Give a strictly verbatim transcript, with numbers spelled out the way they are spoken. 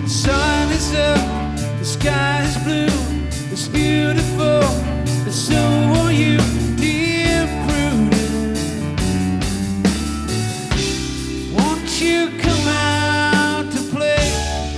The sun is up, the sky is blue. It's beautiful, it's so